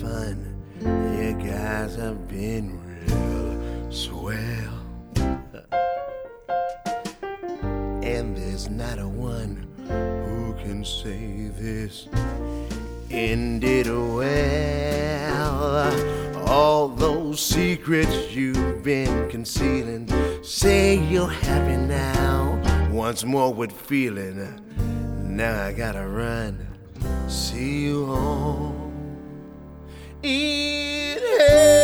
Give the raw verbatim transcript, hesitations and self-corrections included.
fun. You guys have been real swell. And there's not a one who can say this ended well. All those secrets you've been concealing, say you're happy now. Once more with feeling, now I gotta run. See you home in hell.